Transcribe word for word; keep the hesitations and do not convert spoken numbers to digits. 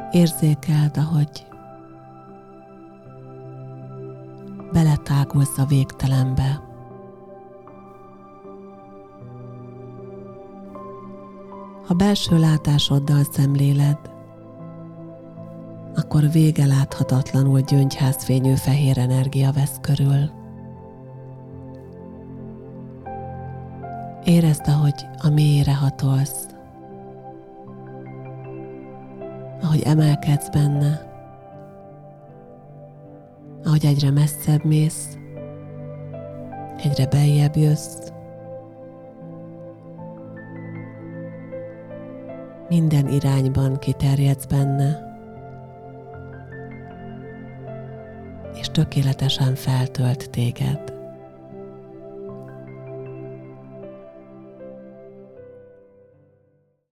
Érzékeld, ahogy beletágulsz a végtelenbe. Ha belső látásoddal szemléled, akkor vége láthatatlanul gyöngyházfényű fehér energia vesz körül. Érezd, ahogy a mélyre hatolsz, ahogy emelkedsz benne, ahogy egyre messzebb mész, egyre beljebb jössz. Minden irányban kiterjedsz benne, és tökéletesen feltölt téged.